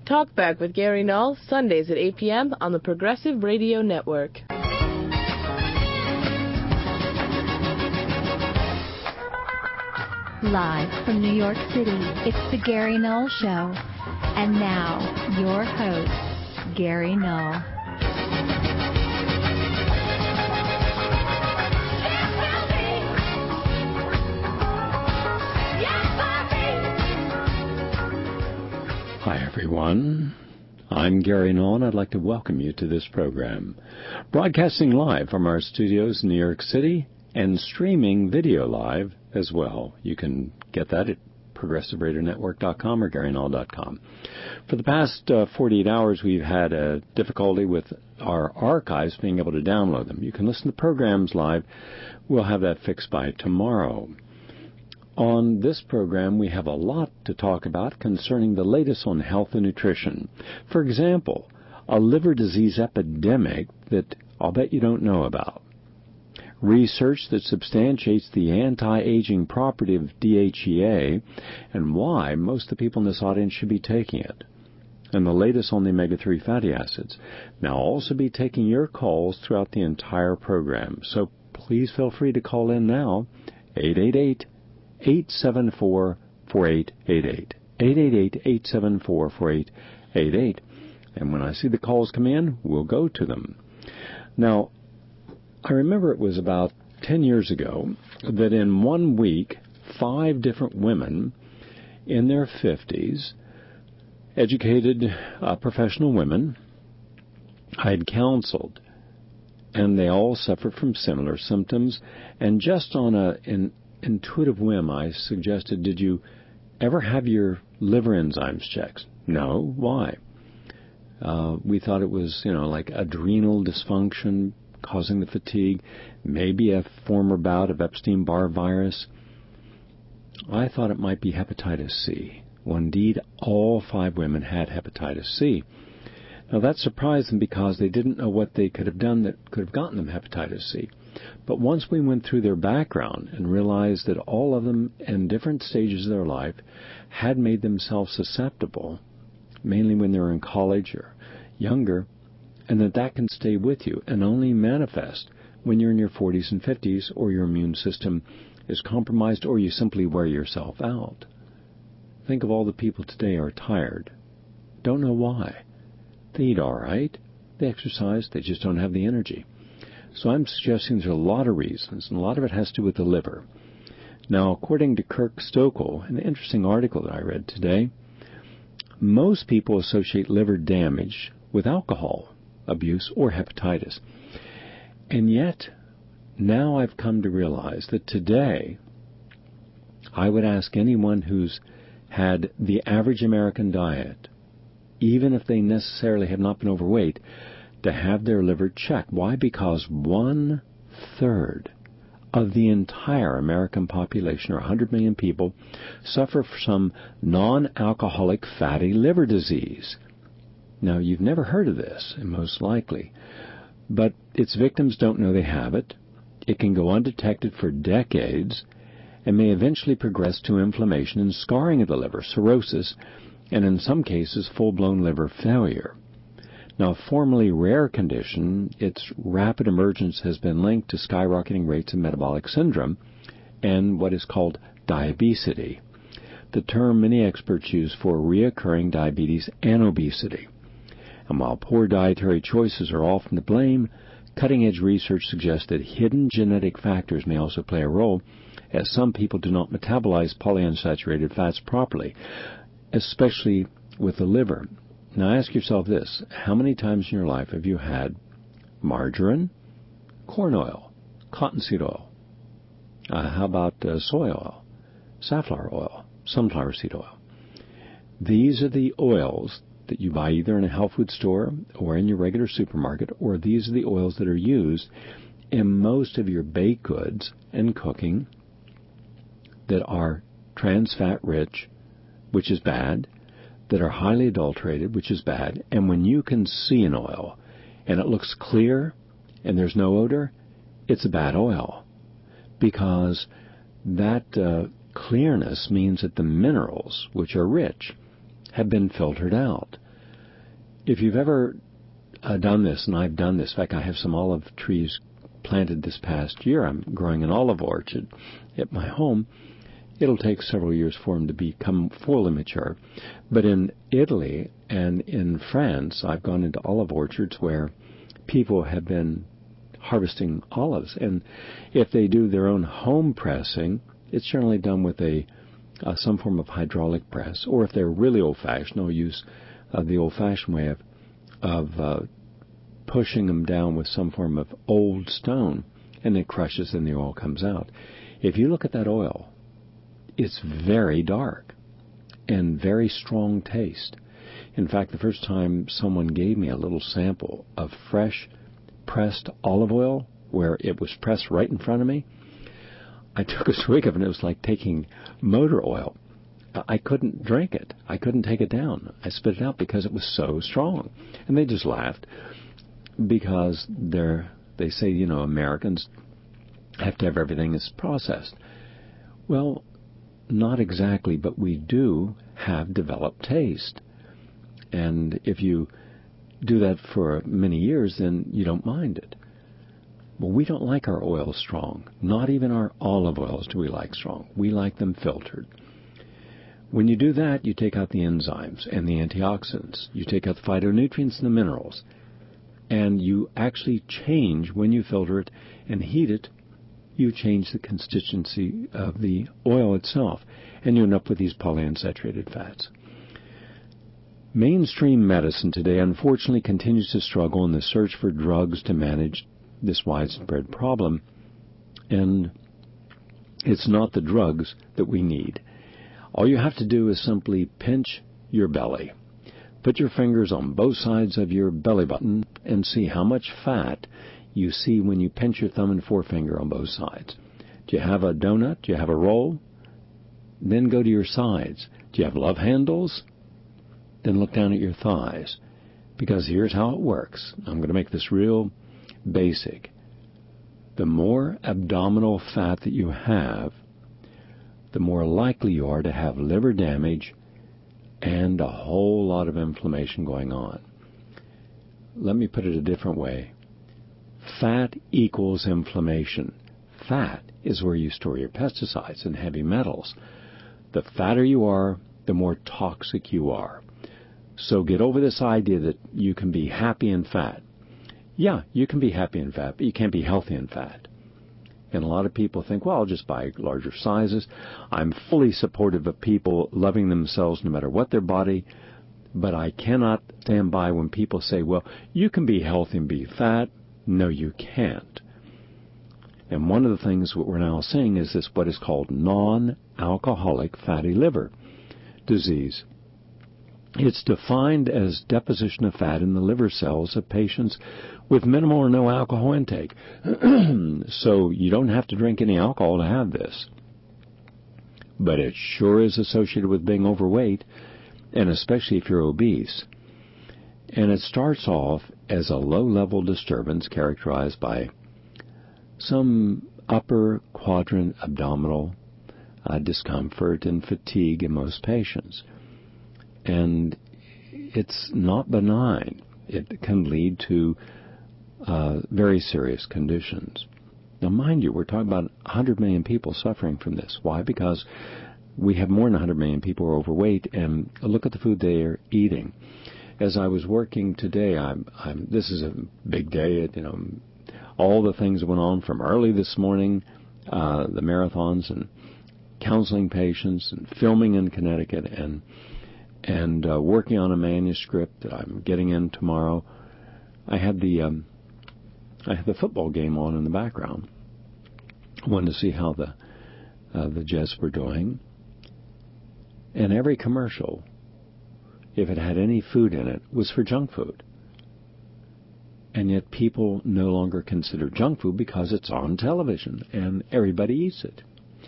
Talkback with Gary Null, Sundays at 8 p.m. on the Progressive Radio Network. Live from New York City, it's the Gary Null Show. And now, your host, Gary Null. Hi, everyone. I'm Gary Null, and I'd like to welcome you to this program. Broadcasting live from our studios in New York City and streaming video live as well. You can get that at ProgressiveRadioNetwork.com or GaryNull.com. For the past 48 hours, we've had a difficulty with our archives being able to download them. You can listen to programs live. We'll have that fixed by tomorrow. On this program, we have a lot to talk about concerning the latest on health and nutrition. For example, a liver disease epidemic that I'll bet you don't know about. Research that substantiates the anti-aging property of DHEA and why most of the people in this audience should be taking it. And the latest on the omega-3 fatty acids. Now, I'll also be taking your calls throughout the entire program. So please feel free to call in now, 888-874-4888. 888-874-4888. And when I see the calls come in, we'll go to them. Now, I remember it was about 10 years ago that in 1 week, 5 different women in their 50s, educated professional women, I had counseled, and they all suffered from similar symptoms. And just on an intuitive whim, I suggested, did you ever have your liver enzymes checked? No. Why? We thought it was, like adrenal dysfunction causing the fatigue, maybe a former bout of Epstein-Barr virus. I thought it might be hepatitis C. Well, indeed, all 5 women had hepatitis C. Now, that surprised them because they didn't know what they could have done that could have gotten them hepatitis C. But once we went through their background and realized that all of them in different stages of their life had made themselves susceptible, mainly when they were in college or younger, and that can stay with you and only manifest when you're in your 40s and 50s or your immune system is compromised or you simply wear yourself out. Think of all the people today are tired. Don't know why. They eat all right. They exercise. They just don't have the energy. So I'm suggesting there's a lot of reasons, and a lot of it has to do with the liver. Now, according to Kirk Stokel, an interesting article that I read today, most people associate liver damage with alcohol abuse or hepatitis. And yet, now I've come to realize that today, I would ask anyone who's had the average American diet, even if they necessarily have not been overweight, to have their liver checked. Why? Because 1/3 of the entire American population, or 100 million people, suffer from some non-alcoholic fatty liver disease. Now, you've never heard of this, most likely, but its victims don't know they have it. It can go undetected for decades and may eventually progress to inflammation and scarring of the liver, cirrhosis, and in some cases, full-blown liver failure. Now, a formerly rare condition, its rapid emergence has been linked to skyrocketing rates of metabolic syndrome and what is called diabesity, the term many experts use for reoccurring diabetes and obesity. And while poor dietary choices are often to blame, cutting-edge research suggests that hidden genetic factors may also play a role, as some people do not metabolize polyunsaturated fats properly, especially with the liver. Now ask yourself this, how many times in your life have you had margarine, corn oil, cottonseed oil? How about soy oil, safflower oil, sunflower seed oil? These are the oils that you buy either in a health food store or in your regular supermarket, or these are the oils that are used in most of your baked goods and cooking that are trans fat rich, which is bad, that are highly adulterated, which is bad. And when you can see an oil and it looks clear and there's no odor, it's a bad oil, because that clearness means that the minerals, which are rich, have been filtered out. if you've ever done this, and I've done this, in fact, I have some olive trees planted this past year. I'm growing an olive orchard at my home. It'll take several years for them to become fully mature. But in Italy and in France, I've gone into olive orchards where people have been harvesting olives. And if they do their own home pressing, it's generally done with some form of hydraulic press. Or if they're really old-fashioned, they'll use the old-fashioned way of pushing them down with some form of old stone, and it crushes and the oil comes out. If you look at that oil, it's very dark and very strong taste. In fact, the first time someone gave me a little sample of fresh pressed olive oil, where it was pressed right in front of me, I took a swig of it, and it was like taking motor oil. I couldn't drink it. I couldn't take it down. I spit it out because it was so strong. And they just laughed because they say, Americans have to have everything that's processed. Well, not exactly, but we do have developed taste. And if you do that for many years, then you don't mind it. Well, we don't like our oils strong. Not even our olive oils do we like strong. We like them filtered. When you do that, you take out the enzymes and the antioxidants. You take out the phytonutrients and the minerals. And you actually change, when you filter it and heat it, you change the constituency of the oil itself, and you end up with these polyunsaturated fats. Mainstream medicine today, unfortunately, continues to struggle in the search for drugs to manage this widespread problem, and it's not the drugs that we need. All you have to do is simply pinch your belly. Put your fingers on both sides of your belly button and see how much fat you see when you pinch your thumb and forefinger on both sides. Do you have a donut? Do you have a roll? Then go to your sides. Do you have love handles? Then look down at your thighs. Because here's how it works. I'm going to make this real basic. The more abdominal fat that you have, the more likely you are to have liver damage and a whole lot of inflammation going on. Let me put it a different way. Fat equals inflammation. Fat is where you store your pesticides and heavy metals. The fatter you are, the more toxic you are. So get over this idea that you can be happy and fat. Yeah, you can be happy and fat, but you can't be healthy and fat. And a lot of people think, well, I'll just buy larger sizes. I'm fully supportive of people loving themselves no matter what their body, but I cannot stand by when people say, well, you can be healthy and be fat. No, you can't. And one of the things that we're now seeing is this, what is called non-alcoholic fatty liver disease. It's defined as deposition of fat in the liver cells of patients with minimal or no alcohol intake. So you don't have to drink any alcohol to have this. But it sure is associated with being overweight, and especially if you're obese. And it starts off as a low-level disturbance characterized by some upper quadrant abdominal discomfort and fatigue in most patients. And it's not benign. It can lead to very serious conditions. Now, mind you, we're talking about 100 million people suffering from this. Why? Because we have more than 100 million people who are overweight, and look at the food they are eating. As I was working today, this is a big day. All the things that went on from early this morning, the marathons and counseling patients and filming in Connecticut and working on a manuscript that I'm getting in tomorrow. I had the football game on in the background. I wanted to see how the Jets were doing. And every commercial, if it had any food in it, was for junk food. And yet people no longer consider junk food because it's on television and everybody eats it.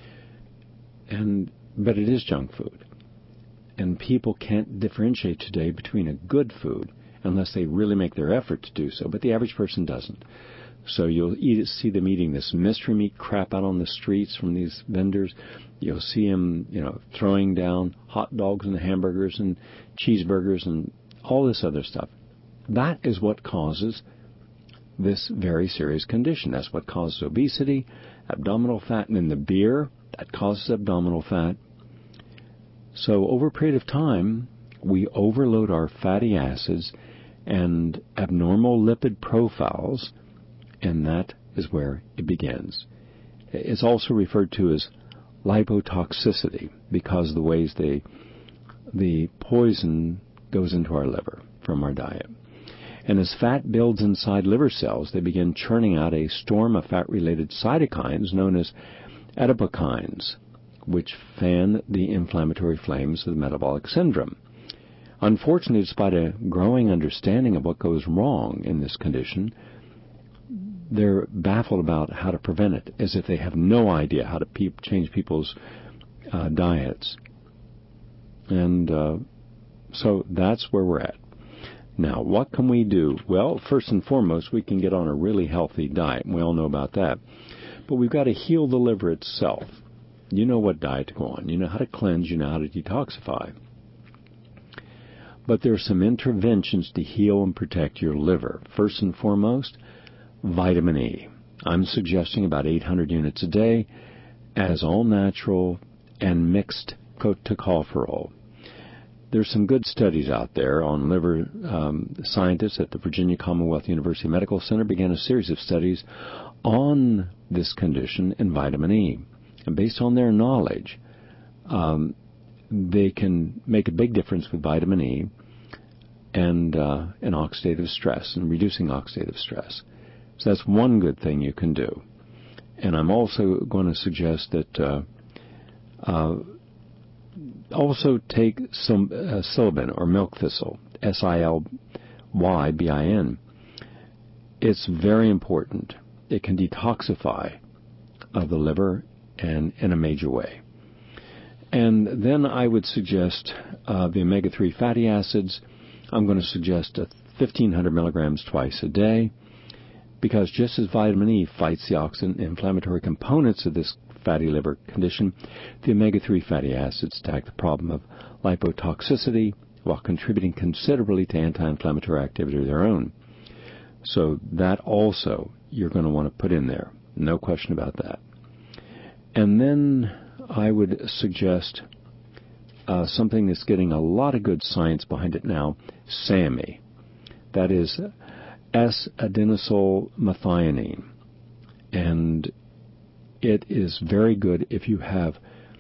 But it is junk food. And people can't differentiate today between a good food unless they really make their effort to do so. But the average person doesn't. So you'll see them eating this mystery meat crap out on the streets from these vendors. You'll see them, throwing down hot dogs and hamburgers and cheeseburgers and all this other stuff. that is what causes this very serious condition. That's what causes obesity, abdominal fat, and in the beer, that causes abdominal fat. So over a period of time, we overload our fatty acids and abnormal lipid profiles, and that is where it begins. It's also referred to as lipotoxicity because of the ways the poison goes into our liver from our diet. And as fat builds inside liver cells, they begin churning out a storm of fat-related cytokines known as adipokines, which fan the inflammatory flames of the metabolic syndrome. Unfortunately, despite a growing understanding of what goes wrong in this condition, they're baffled about how to prevent it, as if they have no idea how to change people's diets. And so that's where we're at. Now, what can we do? Well, first and foremost, we can get on a really healthy diet. We all know about that. But we've got to heal the liver itself. You know what diet to go on. You know how to cleanse. You know how to detoxify. But there are some interventions to heal and protect your liver. First and foremost, vitamin E. I'm suggesting about 800 units a day as all natural and mixed tocopherol. There's some good studies out there on liver. Scientists at the Virginia Commonwealth University Medical Center began a series of studies on this condition in vitamin E. And based on their knowledge, they can make a big difference with vitamin E and oxidative stress and reducing oxidative stress. So that's one good thing you can do. And I'm also going to suggest that also take some silibin or milk thistle, SILYBIN. It's very important. It can detoxify the liver and in a major way. And then I would suggest the omega-3 fatty acids. I'm going to suggest 1,500 milligrams twice a day, because just as vitamin E fights the oxidant inflammatory components of this fatty liver condition, the omega-3 fatty acids attack the problem of lipotoxicity while contributing considerably to anti-inflammatory activity of their own. So that also you're going to want to put in there. No question about that. And then I would suggest something that's getting a lot of good science behind it now, SAMe. That is S-adenosyl methionine. And it is very good if you have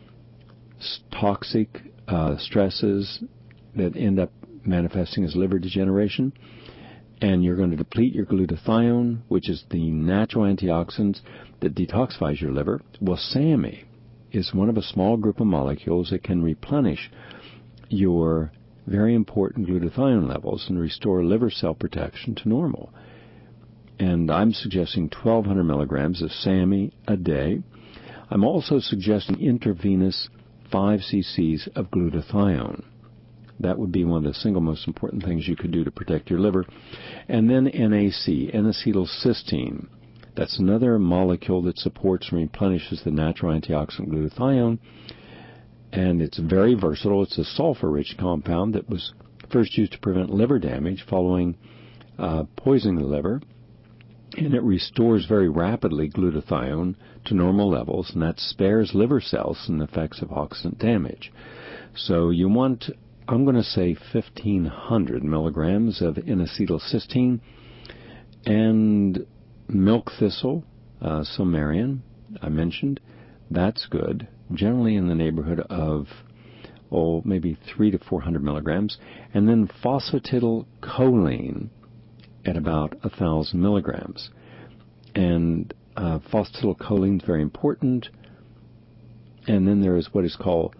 toxic stresses that end up manifesting as liver degeneration, and you're going to deplete your glutathione, which is the natural antioxidant that detoxifies your liver. Well, SAMe is one of a small group of molecules that can replenish your very important glutathione levels and restore liver cell protection to normal. And I'm suggesting 1,200 milligrams of SAMe a day. I'm also suggesting intravenous 5 cc's of glutathione. That would be one of the single most important things you could do to protect your liver. And then NAC, N-acetylcysteine. That's another molecule that supports and replenishes the natural antioxidant glutathione. And it's very versatile. It's a sulfur-rich compound that was first used to prevent liver damage following poisoning the liver. And it restores very rapidly glutathione to normal levels, and that spares liver cells from the effects of oxidant damage. So you want, I'm going to say 1,500 milligrams of N-acetylcysteine, and milk thistle, Silmarian, I mentioned. That's good, generally in the neighborhood of, maybe 300 to 400 milligrams. And then phosphatidylcholine at about 1,000 milligrams. And phosphatidylcholine is very important. And then there is what is called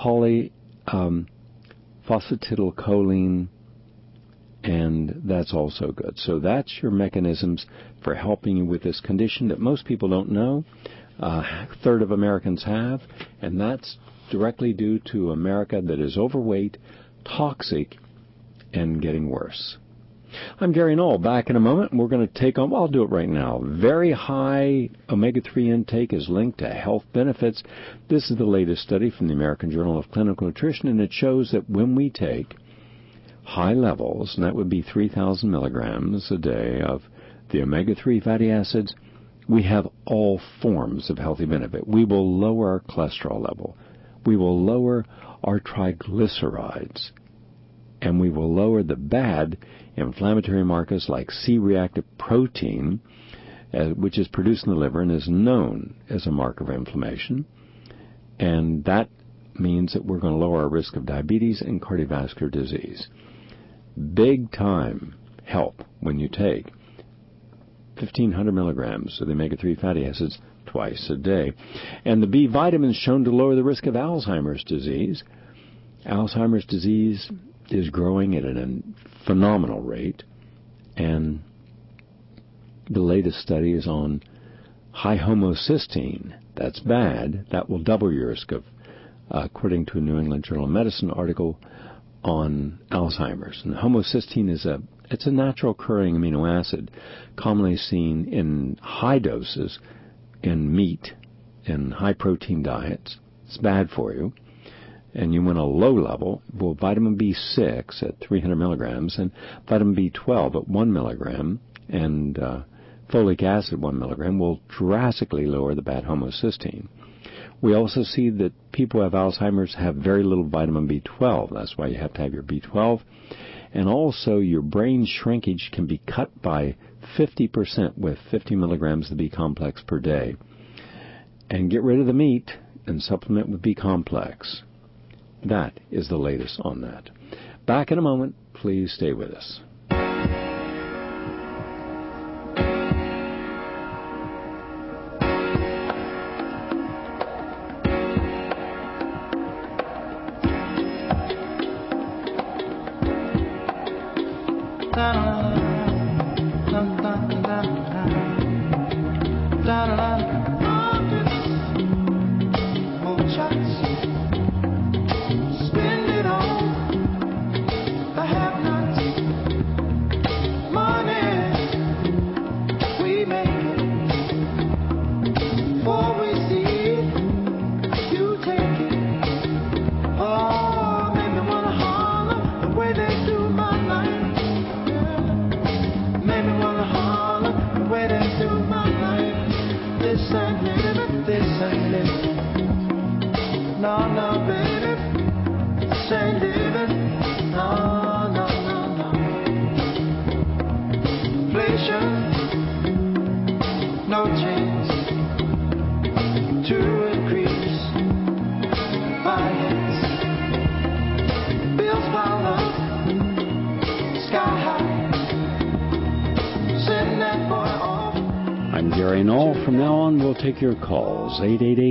phosphatidylcholine, and that's also good. So that's your mechanisms for helping you with this condition that most people don't know. A third of Americans have, and that's directly due to America that is overweight, toxic, and getting worse. I'm Gary Null. Back in a moment, and we're going to take on, I'll do it right now. Very high omega-3 intake is linked to health benefits. This is the latest study from the American Journal of Clinical Nutrition, and it shows that when we take high levels, and that would be 3,000 milligrams a day of the omega-3 fatty acids, we have all forms of healthy benefit. We will lower our cholesterol level. We will lower our triglycerides. And we will lower the bad inflammatory markers like C-reactive protein, which is produced in the liver and is known as a marker of inflammation. And that means that we're going to lower our risk of diabetes and cardiovascular disease. Big time help when you take 1,500 milligrams of the omega-3 fatty acids twice a day. And the B vitamins shown to lower the risk of Alzheimer's disease. Alzheimer's disease is growing at a phenomenal rate, and the latest study is on high homocysteine. That's bad. That will double your risk of, according to a New England Journal of Medicine article on Alzheimer's. And homocysteine is it's a natural occurring amino acid commonly seen in high doses in meat and high protein diets. It's bad for you. And you want a low level. Well, vitamin B6 at 300 milligrams and vitamin B12 at 1 milligram and folic acid at 1 milligram will drastically lower the bad homocysteine. We also see that people who have Alzheimer's have very little vitamin B12. That's why you have to have your B12. And also your brain shrinkage can be cut by 50% with 50 milligrams of the B-complex per day. And get rid of the meat and supplement with B-complex. That is the latest on that. Back in a moment. Please stay with us. Take your calls,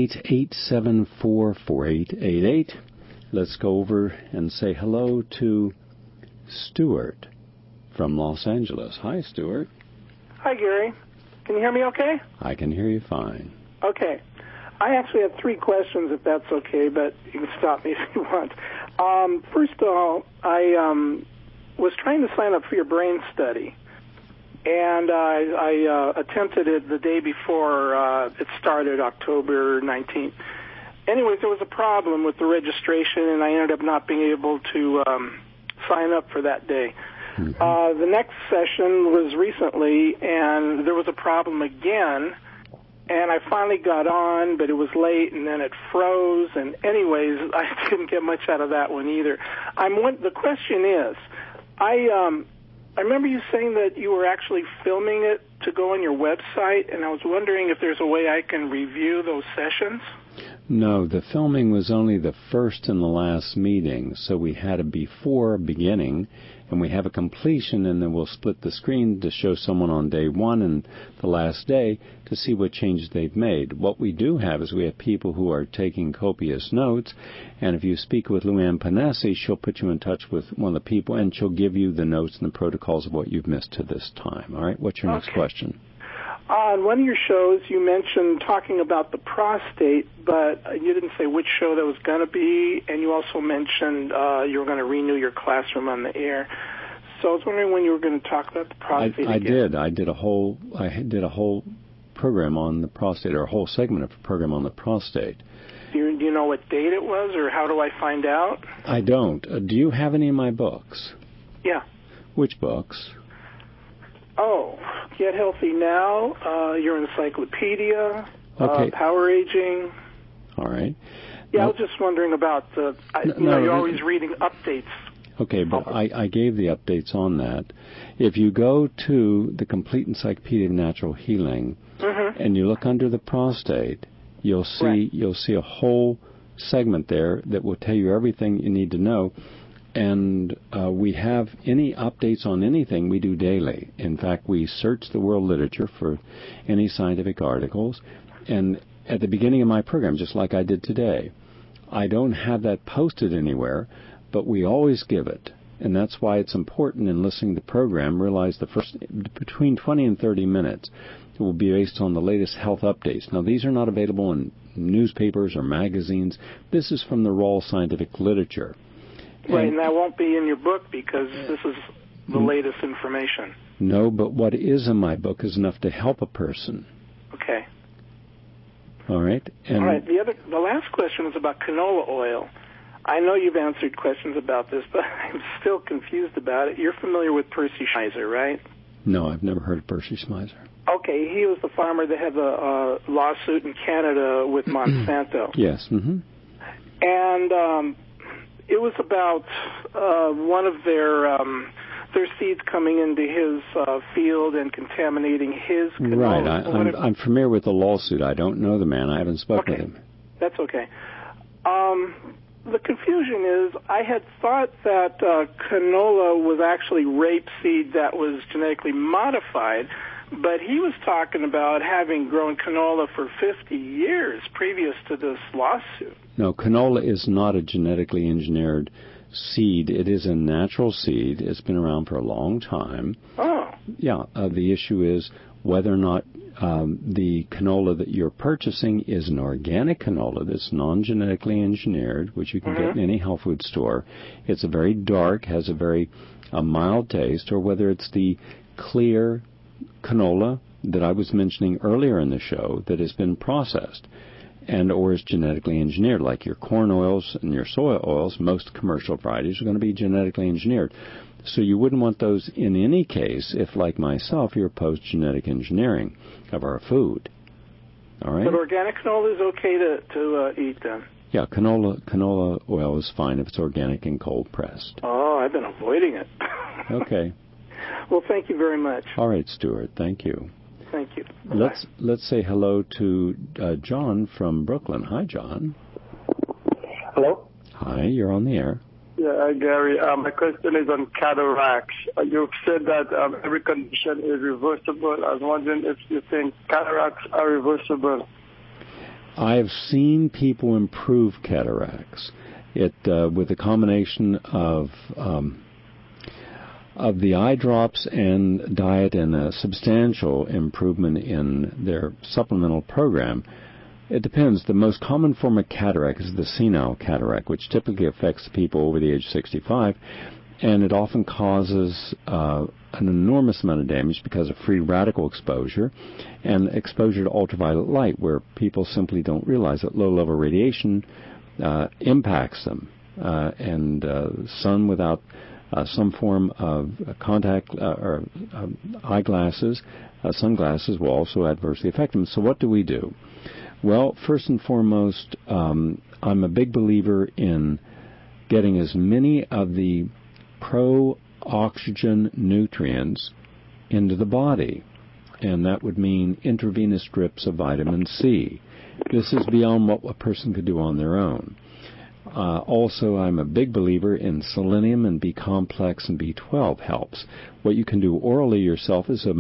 888-874-4888. Let's go over and say hello to Stuart from Los Angeles. Hi, Stuart. Hi, Gary. Can you hear me okay? I can hear you fine. Okay. I actually have 3 questions, if that's okay, but you can stop me if you want. First of all, I was trying to sign up for your brain study. And I attempted it the day before it started, October 19th. Anyways, there was a problem with the registration, and I ended up not being able to sign up for that day. Mm-hmm. The next session was recently, and there was a problem again, and I finally got on, but it was late, and then it froze. And anyways, I didn't get much out of that one either. The question is, I remember you saying that you were actually filming it to go on your website, and I was wondering if there's a way I can review those sessions. No, the filming was only the first and the last meeting, so we had a before beginning, and we have a completion, and then we'll split the screen to show someone on day 1 and the last day to see what changes they've made. What we do have is we have people who are taking copious notes, and if you speak with Luann Panassi, she'll put you in touch with one of the people, and she'll give you the notes and the protocols of what you've missed to this time. All right? What's your next question? On one of your shows, you mentioned talking about the prostate, but you didn't say which show that was going to be, and you also mentioned you were going to renew your classroom on the air. So I was wondering when you were going to talk about the prostate again. I did a whole program on the prostate, or a whole segment of a program on the prostate. Do you know what date it was, or how do I find out? I don't. Do you have any of my books? Yeah. Which books? Oh, Get Healthy Now, Your Encyclopedia, Okay. Power Aging. All right. Yeah, Now, I was just wondering about, you're always reading updates. Okay, but I gave the updates on that. If you go to the Complete Encyclopedia of Natural Healing and you look under the prostate, you'll see a whole segment there that will tell you everything you need to know. And we have any updates on anything we do daily. In fact, we search the world literature for any scientific articles. And at the beginning of my program, just like I did today, I don't have that posted anywhere, but we always give it. And that's why it's important in listening to the program, realize the first between 20 and 30 minutes will be based on the latest health updates. Now, these are not available in newspapers or magazines. This is from the raw scientific literature. Right, and that won't be in your book because this is the latest information. No, but what is in my book is enough to help a person. Okay. All right. And all right. The last question was about canola oil. I know you've answered questions about this, but I'm still confused about it. You're familiar with Percy Schmeiser, right? No, I've never heard of Percy Schmeiser. Okay, he was the farmer that had the lawsuit in Canada with Monsanto. Yes. Mm-hmm. And it was about one of their seeds coming into his field and contaminating his canola. Right. I'm familiar with the lawsuit. I don't know the man. I haven't spoken with him. That's okay. The confusion is I had thought that canola was actually rapeseed that was genetically modified, but he was talking about having grown canola for 50 years previous to this lawsuit. No, canola is not a genetically engineered seed. It is a natural seed. It's been around for a long time. Oh. Yeah. The issue is whether or not the canola that you're purchasing is an organic canola that's non-genetically engineered, which you can get in any health food store. It's a very dark, has a very mild taste, or whether it's the clear canola that I was mentioning earlier in the show that has been processed and or is genetically engineered, like your corn oils and your soy oils. Most commercial varieties are going to be genetically engineered. So you wouldn't want those in any case if, like myself, you're opposed to genetic engineering of our food. All right? But organic canola is okay to eat then? Yeah, canola oil is fine if it's organic and cold pressed. Oh, I've been avoiding it. Okay. Well, thank you very much. All right, Stuart. Thank you. Thank you. Let's say hello to John from Brooklyn. Hi, John. Hello? Hi, you're on the air. Yeah, Gary, my question is on cataracts. You've said that every condition is reversible. I was wondering if you think cataracts are reversible. I've seen people improve cataracts. With a combination of the eye drops and diet and a substantial improvement in their supplemental program. It depends. The most common form of cataract is the senile cataract, which typically affects people over the age of 65, and it often causes an enormous amount of damage because of free radical exposure and exposure to ultraviolet light, where people simply don't realize that low-level radiation impacts them. And sun without some form of contact or eyeglasses, sunglasses will also adversely affect them. So what do we do? Well, first and foremost, I'm a big believer in getting as many of the pro-oxygen nutrients into the body, and that would mean intravenous drips of vitamin C. This is beyond what a person could do on their own. Also, I'm a big believer in selenium and B-complex and B12 helps. What you can do orally yourself is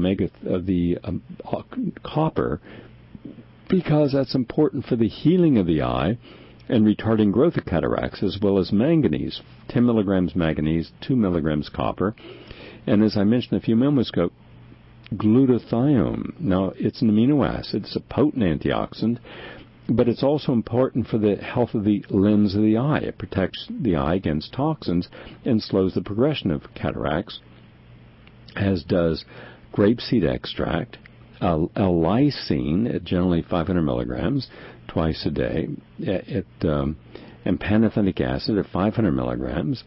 copper, because that's important for the healing of the eye and retarding growth of cataracts, as well as manganese, 10 milligrams manganese, 2 milligrams copper, and as I mentioned a few moments ago, glutathione. Now, it's an amino acid. It's a potent antioxidant, but it's also important for the health of the lens of the eye. It protects the eye against toxins and slows the progression of cataracts, as does grapeseed extract, L-lysine, generally 500 milligrams twice a day, and pantothenic acid at 500 milligrams,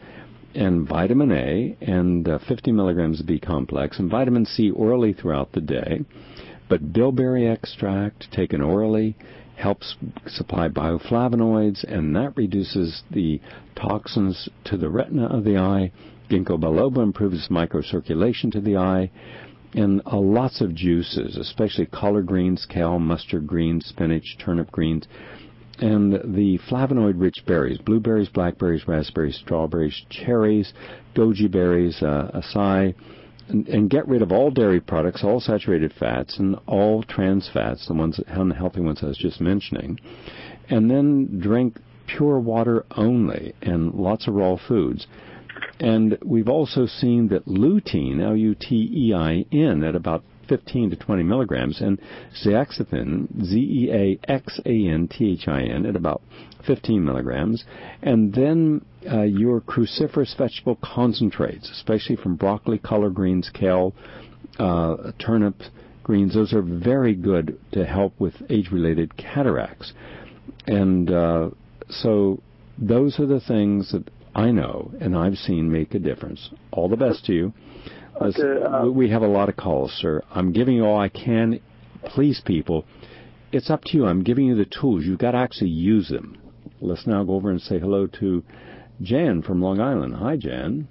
and vitamin A, and 50 milligrams of B-complex, and vitamin C orally throughout the day. But bilberry extract taken orally helps supply bioflavonoids, and that reduces the toxins to the retina of the eye. Ginkgo biloba improves microcirculation to the eye. And lots of juices, especially collard greens, kale, mustard greens, spinach, turnip greens, and the flavonoid-rich berries, blueberries, blackberries, raspberries, strawberries, cherries, goji berries, acai, and get rid of all dairy products, all saturated fats, and all trans fats, the ones, unhealthy ones I was just mentioning, and then drink pure water only and lots of raw foods. And we've also seen that lutein, Lutein, at about 15 to 20 milligrams, and zeaxanthin, Zeaxanthin, at about 15 milligrams, and then your cruciferous vegetable concentrates, especially from broccoli, collard greens, kale, turnip greens. Those are very good to help with age-related cataracts. And so those are the things that I know and I've seen make a difference. All the best to you. Okay, we have a lot of calls, sir. I'm giving you all I can. Please, people, it's up to you. I'm giving you the tools. You've got to actually use them. Let's now go over and say hello to Jan from Long Island. Hi, Jan.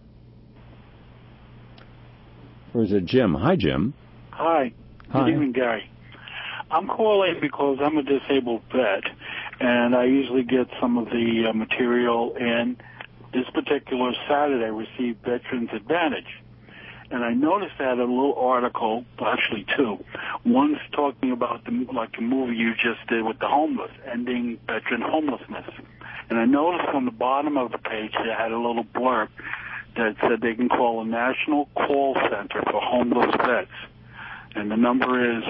Or is it Jim? Hi, Jim. Hi. Hi. Good evening, Gary. I'm calling because I'm a disabled vet, and I usually get some of the material in. This particular Saturday, I received Veterans Advantage. And I noticed that a little article, actually two. One's talking about the movie you just did with the homeless, ending veteran homelessness. And I noticed on the bottom of the page they had a little blurb that said they can call a national call center for homeless vets. And the number is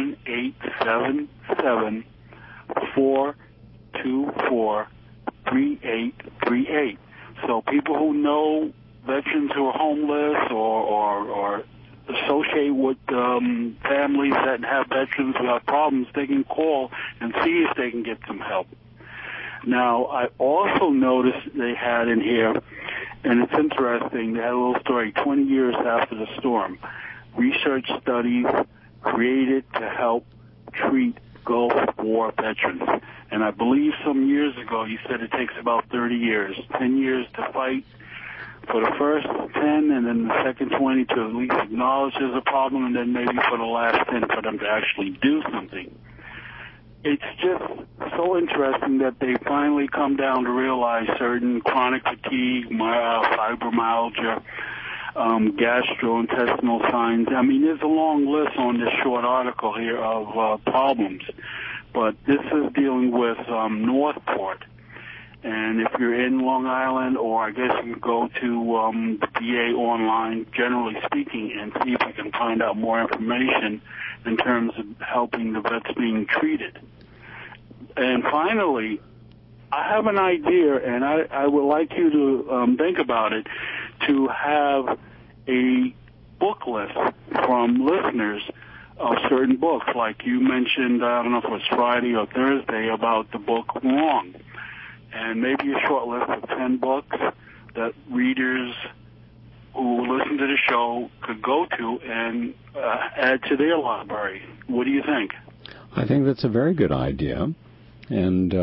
1-877-424-3838. So people who know veterans who are homeless or associate with families that have veterans who have problems, they can call and see if they can get some help. Now, I also noticed they had in here, and it's interesting, they had a little story, 20 years after the storm. Research studies created to help treat Gulf War veterans. And I believe some years ago you said it takes about 30 years, 10 years to fight for the first 10 and then the second 20 to at least acknowledge there's a problem, and then maybe for the last 10 for them to actually do something. It's just so interesting that they finally come down to realize certain chronic fatigue, fibromyalgia, gastrointestinal signs. I mean, there's a long list on this short article here of problems, but this is dealing with Northport. And if you're in Long Island, or I guess you can go to the VA online, generally speaking, and see if you can find out more information in terms of helping the vets being treated. And finally, I have an idea, and I would like you to think about it, to have a book list from listeners of certain books. Like you mentioned, I don't know if it was Friday or Thursday, about the book Wrong. And maybe a short list of 10 books that readers who listen to the show could go to and add to their library. What do you think? I think that's a very good idea. And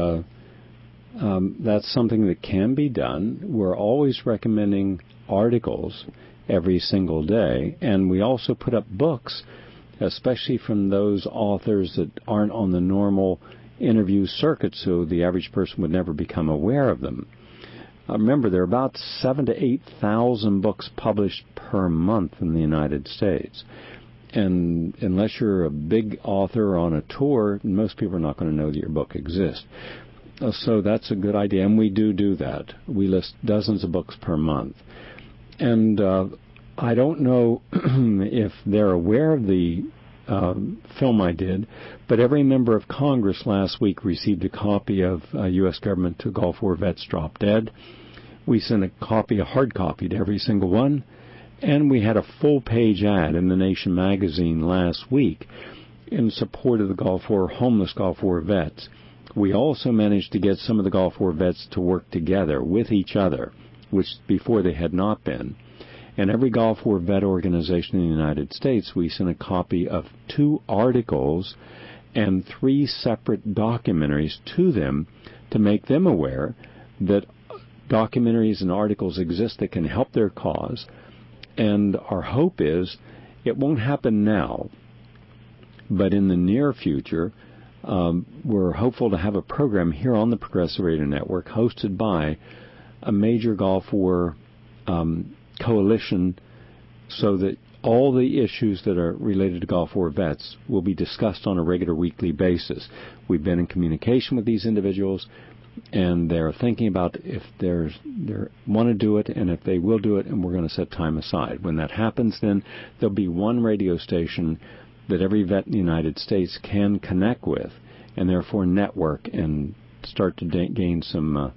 that's something that can be done. We're always recommending articles every single day. And we also put up books, especially from those authors that aren't on the normal interview circuit, so the average person would never become aware of them. Remember, there are about 7,000 to 8,000 books published per month in the United States. And unless you're a big author on a tour, most people are not going to know that your book exists. So that's a good idea, and we do that. We list dozens of books per month. And I don't know if they're aware of the film I did, but every member of Congress last week received a copy of U.S. Government to Gulf War Vets Drop Dead. We sent a hard copy to every single one, and we had a full-page ad in The Nation magazine last week in support of the homeless Gulf War vets. We also managed to get some of the Gulf War vets to work together with each other which before they had not been. And every Gulf War vet organization in the United States, we sent a copy of 2 articles and 3 separate documentaries to them to make them aware that documentaries and articles exist that can help their cause. And our hope is it won't happen now, but in the near future, we're hopeful to have a program here on the Progressive Radio Network hosted by a major Gulf War coalition, so that all the issues that are related to Gulf War vets will be discussed on a regular weekly basis. We've been in communication with these individuals, and they're thinking about if they want to do it and if they will do it, and we're going to set time aside. When that happens, then there'll be one radio station that every vet in the United States can connect with, and therefore network and start to gain some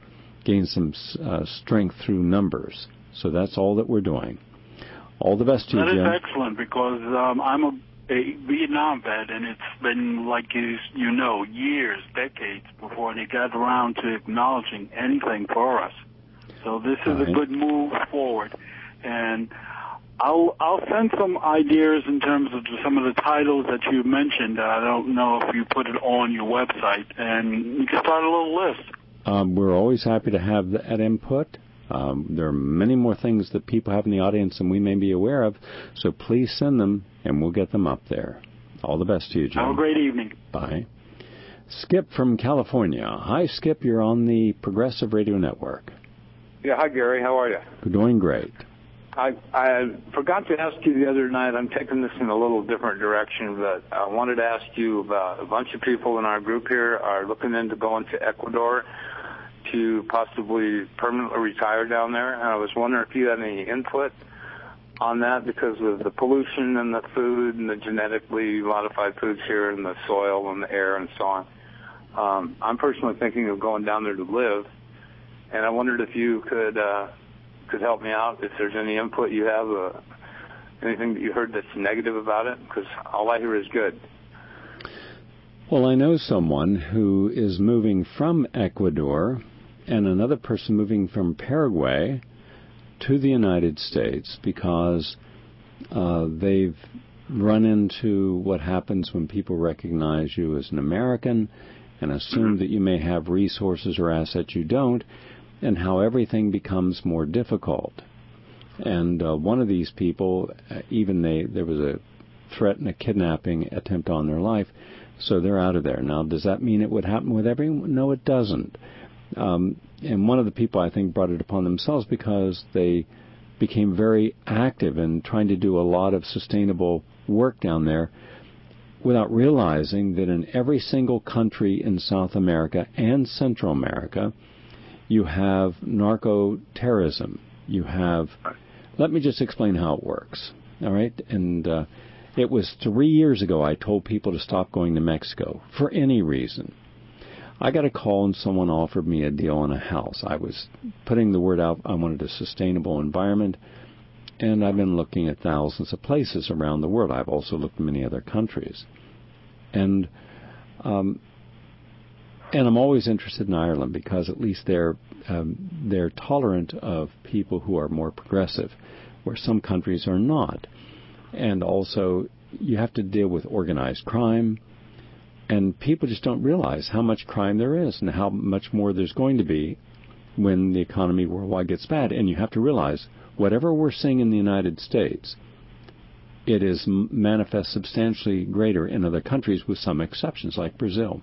strength through numbers. So that's all that we're doing. All the best to you, Jim. That is excellent, because I'm a Vietnam vet, and it's been, like you know, years, decades before they got around to acknowledging anything for us. So this is a good move forward. And I'll send some ideas in terms of some of the titles that you mentioned. I don't know if you put it on your website, and you can start a little list. We're always happy to have that input. There are many more things that people have in the audience than we may be aware of, so please send them, and we'll get them up there. All the best to you, Jim. Have a great evening. Bye. Skip from California. Hi, Skip. You're on the Progressive Radio Network. Yeah, hi, Gary. How are you? We're doing great. I forgot to ask you the other night. I'm taking this in a little different direction, but I wanted to ask you about a bunch of people in our group here are looking into going to Ecuador to possibly permanently retire down there. And I was wondering if you had any input on that, because of the pollution and the food and the genetically modified foods here and the soil and the air and so on. I'm personally thinking of going down there to live, and I wondered if you could help me out, if there's any input you have, anything that you heard that's negative about it, because all I hear is good. Well, I know someone who is moving from Ecuador and another person moving from Paraguay to the United States because they've run into what happens when people recognize you as an American and assume that you may have resources or assets you don't, and how everything becomes more difficult. And one of these people, there was a threat and a kidnapping attempt on their life, so they're out of there. Now, does that mean it would happen with everyone? No, it doesn't. And one of the people, I think, brought it upon themselves because they became very active in trying to do a lot of sustainable work down there without realizing that in every single country in South America and Central America, you have narco-terrorism. You have... Let me just explain how it works, all right? And it was 3 years ago I told people to stop going to Mexico for any reason. I got a call and someone offered me a deal on a house. I was putting the word out. I wanted a sustainable environment, and I've been looking at thousands of places around the world. I've also looked at many other countries. And I'm always interested in Ireland because at least they're tolerant of people who are more progressive, where some countries are not. And also, you have to deal with organized crime, and people just don't realize how much crime there is and how much more there's going to be when the economy worldwide gets bad. And you have to realize, whatever we're seeing in the United States, it is manifest substantially greater in other countries, with some exceptions, like Brazil,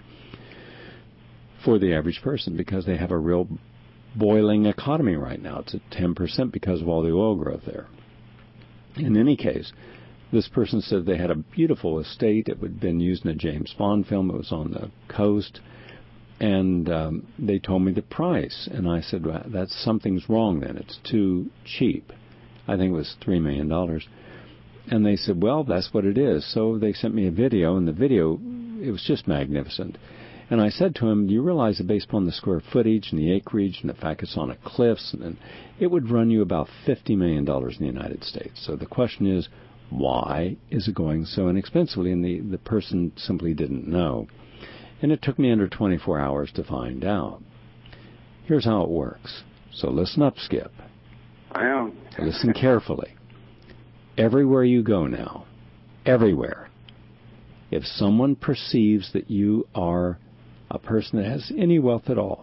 for the average person, because they have a real boiling economy right now. It's at 10% because of all the oil growth there. In any case, this person said they had a beautiful estate. It had been used in a James Bond film. It was on the coast. And they told me the price. And I said, well, something's wrong then. It's too cheap. I think it was $3 million. And they said, well, that's what it is. So they sent me a video, and the video, it was just magnificent. And I said to him, do you realize that based upon the square footage and the acreage and the fact it's on a cliffs, and it would run you about $50 million in the United States. So the question is, why is it going so inexpensively? And the person simply didn't know. And it took me under 24 hours to find out. Here's how it works. So listen up, Skip. I am. Listen carefully. Everywhere you go now, everywhere, if someone perceives that you are a person that has any wealth at all,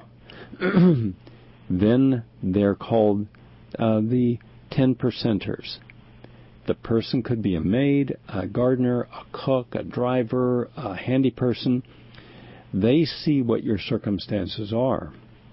then they're called the 10%ers. The person could be a maid, a gardener, a cook, a driver, a handy person. They see what your circumstances are.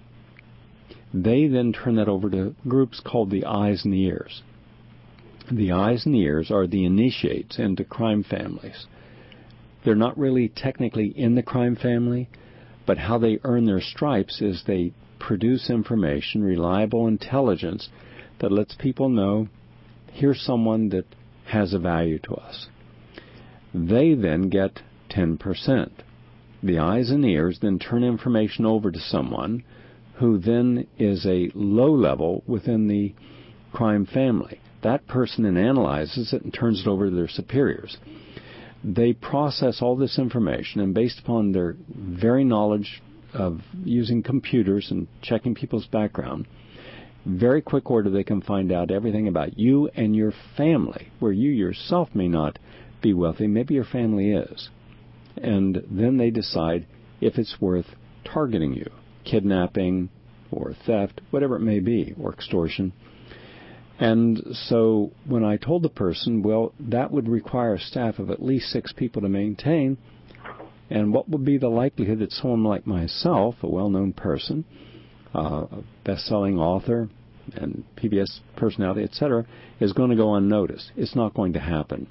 They then turn that over to groups called the eyes and the ears. The eyes and the ears are the initiates into crime families. They're not really technically in the crime family, but how they earn their stripes is they produce information, reliable intelligence, that lets people know, here's someone that has a value to us. They then get 10%. The eyes and ears then turn information over to someone who then is a low level within the crime family. That person then analyzes it and turns it over to their superiors. They process all this information, and based upon their very knowledge of using computers and checking people's background, very quick order they can find out everything about you and your family, where you yourself may not be wealthy, maybe your family is. And then they decide if it's worth targeting you, kidnapping or theft, whatever it may be, or extortion. And so when I told the person, well, that would require a staff of at least 6 people to maintain, and what would be the likelihood that someone like myself, a well-known person, a best-selling author and PBS personality, etc., is going to go unnoticed? It's not going to happen.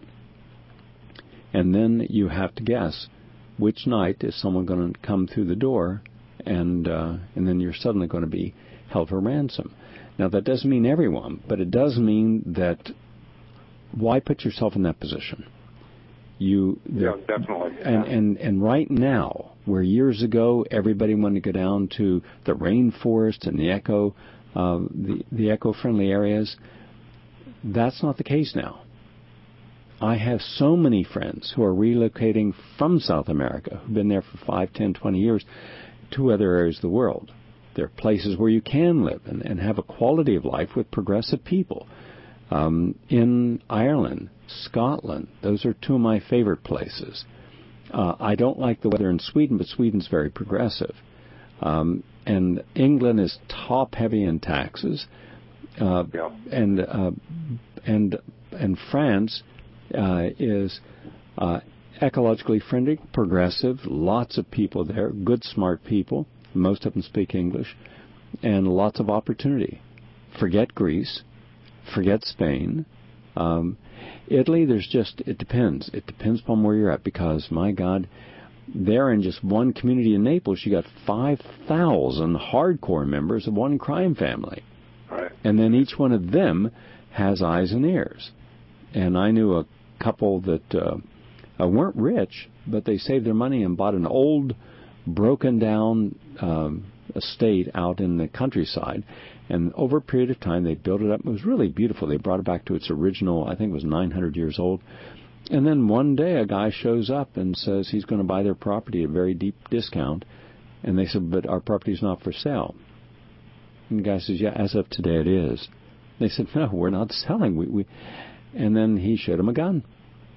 And then you have to guess which night is someone going to come through the door, and then you're suddenly going to be held for ransom. Now, that doesn't mean everyone, but it does mean that why put yourself in that position? Yeah, definitely. And right now, where years ago everybody wanted to go down to the rainforest and the eco-friendly areas, that's not the case now. I have so many friends who are relocating from South America, who've been there for 5, 10, 20 years, to other areas of the world. There are places where you can live and have a quality of life with progressive people. In Ireland, Scotland, those are 2 of my favorite places. I don't like the weather in Sweden, but Sweden's very progressive. And England is top-heavy in taxes. And France is ecologically friendly, progressive, lots of people there, good, smart people. Most of them speak English, and lots of opportunity. Forget Greece, forget Spain. Italy, it depends. It depends upon where you're at, because, my God, there in just one community in Naples, you got 5,000 hardcore members of one crime family. Right. And then each one of them has eyes and ears. And I knew a couple that weren't rich, but they saved their money and bought an old, broken down estate out in the countryside, and over a period of time they built it up. It was really beautiful. They brought it back to its original, I think it was 900 years old. And then one day a guy shows up and says he's going to buy their property at a very deep discount, and they said, but our property's not for sale. And the guy says, yeah, as of today it is. They said, no, we're not selling. We And then he showed him a gun.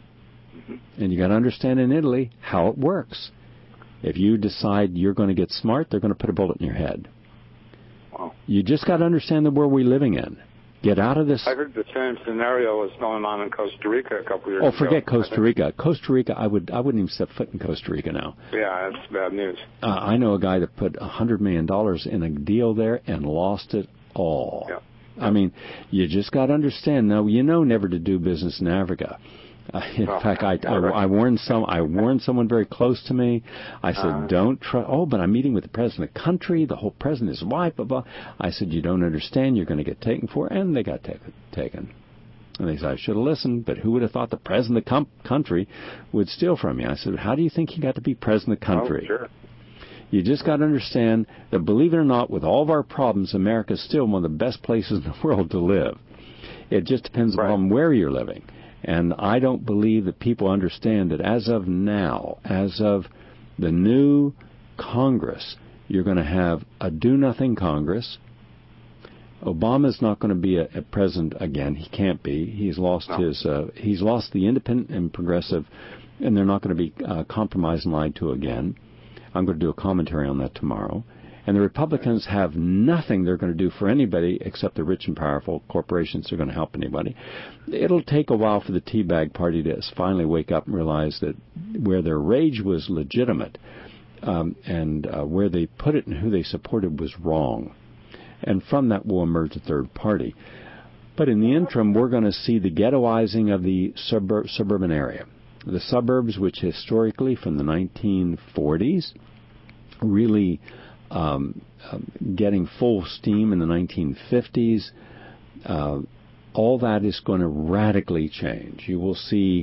And you got to understand in Italy how it works. If you decide you're going to get smart, they're going to put a bullet in your head. Wow. You just got to understand the world we're living in. Get out of this. I heard the same scenario was going on in Costa Rica a couple years ago. Oh, forget Costa Rica. Costa Rica, I wouldn't even step foot in Costa Rica now. Yeah, that's bad news. I know a guy that put $100 million in a deal there and lost it all. Yeah. I mean, you just got to understand. Now, you know never to do business in Africa. In fact, I warned someone very close to me. I said, don't try. Oh, but I'm meeting with the president of the country. The whole president's wife, blah, blah. I said, you don't understand. You're going to get taken for. And they got taken. And they said, I should have listened, but who would have thought the president of the country would steal from you? I said, how do you think he got to be president of the country? Oh, sure. You just got to understand that, believe it or not, with all of our problems, America is still one of the best places in the world to live. It just depends upon where you're living. And I don't believe that people understand that as of now, as of the new Congress, you're going to have a do-nothing Congress. Obama's not going to be a president again. He can't be. He's lost he's lost the independent and progressive, and they're not going to be compromised and lied to again. I'm going to do a commentary on that tomorrow. And the Republicans have nothing they're going to do for anybody except the rich and powerful corporations are going to help anybody. It'll take a while for the Teabag Party to finally wake up and realize that where their rage was legitimate and where they put it and who they supported was wrong. And from that will emerge a third party. But in the interim, we're going to see the ghettoizing of the suburban area. The suburbs, which historically from the 1940s really getting full steam in the 1950s, all that is going to radically change. You will see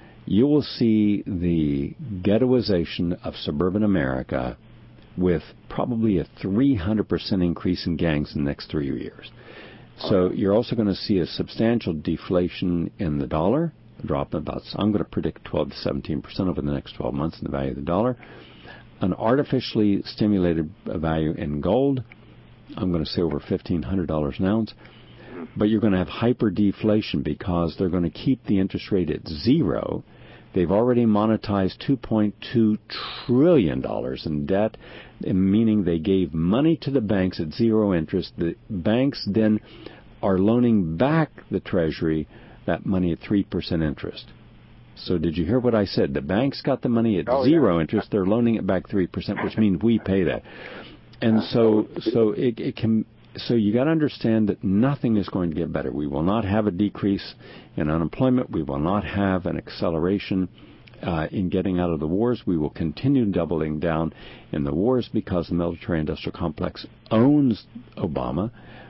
the ghettoization of suburban America with probably a 300% increase in gangs in the next 3 years. So you're also going to see a substantial deflation in the dollar, drop about, I'm going to predict 12 to 17% over the next 12 months in the value of the dollar. An artificially stimulated value in gold, I'm going to say over $1,500 an ounce. But you're going to have hyper-deflation because they're going to keep the interest rate at zero. They've already monetized $2.2 trillion in debt, meaning they gave money to the banks at zero interest. The banks then are loaning back the Treasury that money at 3% interest. So did you hear what I said? The banks got the money at zero interest. They're loaning it back 3%, which means we pay that. And so it can. So you got to understand that nothing is going to get better. We will not have a decrease in unemployment. We will not have an acceleration in getting out of the wars. We will continue doubling down in the wars because the military-industrial complex owns Obama.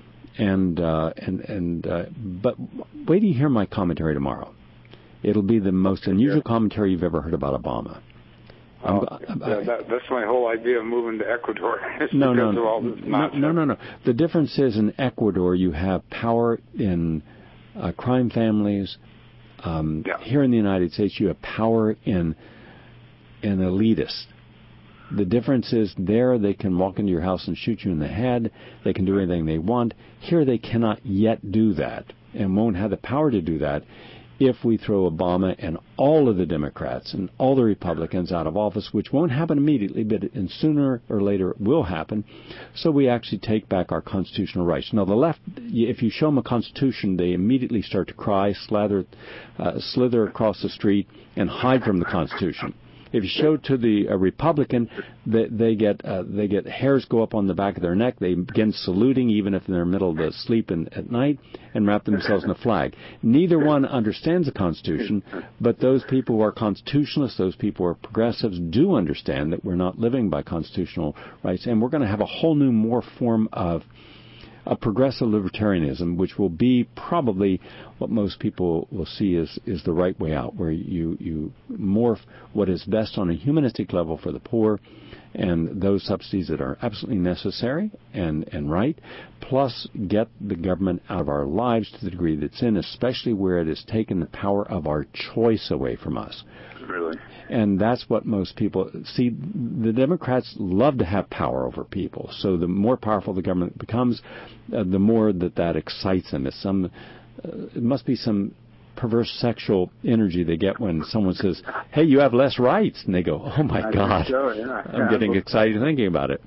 But wait till you hear my commentary tomorrow. It'll be the most unusual commentary you've ever heard about Obama. That's my whole idea of moving to Ecuador. No. The difference is in Ecuador you have power in crime families. Here in the United States you have power in elitists. The difference is there they can walk into your house and shoot you in the head. They can do anything they want. Here they cannot yet do that and won't have the power to do that if we throw Obama and all of the Democrats and all the Republicans out of office, which won't happen immediately, but sooner or later it will happen, so we actually take back our constitutional rights. Now, the left, if you show them a constitution, they immediately start to cry, slither across the street, and hide from the Constitution. If you show to the Republican, they get hairs go up on the back of their neck. They begin saluting even if they're in the middle of the sleep at night and wrap themselves in a flag. Neither one understands the Constitution, but those people who are constitutionalists, those people who are progressives, do understand that we're not living by constitutional rights, and we're going to have a whole new, more form of a progressive libertarianism, which will be probably what most people will see is the right way out, where you morph what is best on a humanistic level for the poor and those subsidies that are absolutely necessary and right, plus get the government out of our lives to the degree that's in, especially where it has taken the power of our choice away from us. Really? And that's what most people see. The Democrats love to have power over people. So the more powerful the government becomes, the more that excites them. It must be some perverse sexual energy they get when someone says, "Hey, you have less rights," and they go, "Oh my God, I'm getting excited thinking about it."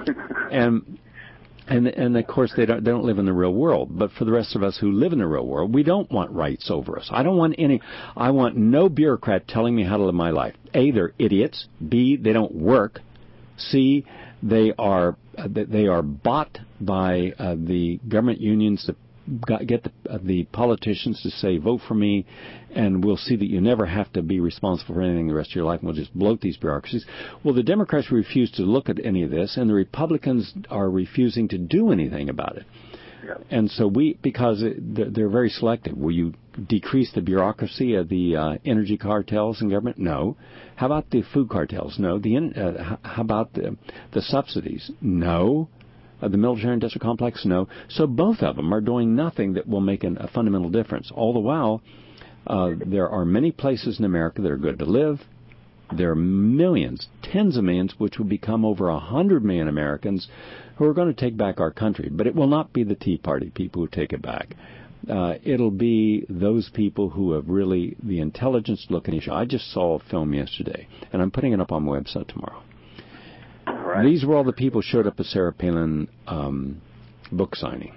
And of course they don't live in the real world. But for the rest of us who live in the real world, we don't want rights over us. I want no bureaucrat telling me how to live my life. A, they're idiots. B, they don't work. C, they are bought by the government unions to get the politicians to say, vote for me, and we'll see that you never have to be responsible for anything the rest of your life, and we'll just bloat these bureaucracies. Well, the Democrats refuse to look at any of this, and the Republicans are refusing to do anything about it. Yeah. And so because they're very selective. Will you decrease the bureaucracy of the energy cartels in government? No. How about the food cartels? No. How about the subsidies? No. The military-industrial complex? No. So both of them are doing nothing that will make a fundamental difference. All the while, there are many places in America that are good to live, There are millions, tens of millions, which will become over 100 million Americans who are going to take back our country. But it will not be the Tea Party people who take it back. It'll be those people who have really the intelligence to look at the issue. I just saw a film yesterday, and I'm putting it up on my website tomorrow. Right. These were all the people who showed up at Sarah Palin book signing.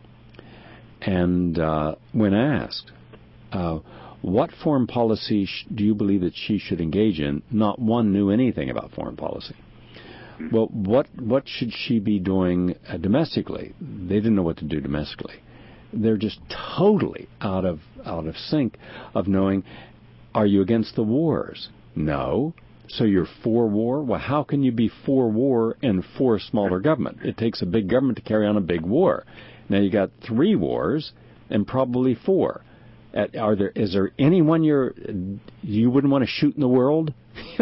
And when asked, what foreign policy do you believe that she should engage in, not one knew anything about foreign policy. Well, what should she be doing domestically? They didn't know what to do domestically. They're just totally out of sync of knowing, are you against the wars? No. So you're for war? Well, how can you be for war and for smaller government? It takes a big government to carry on a big war. Now you got 3 wars and probably 4. Is there anyone you wouldn't want to shoot in the world?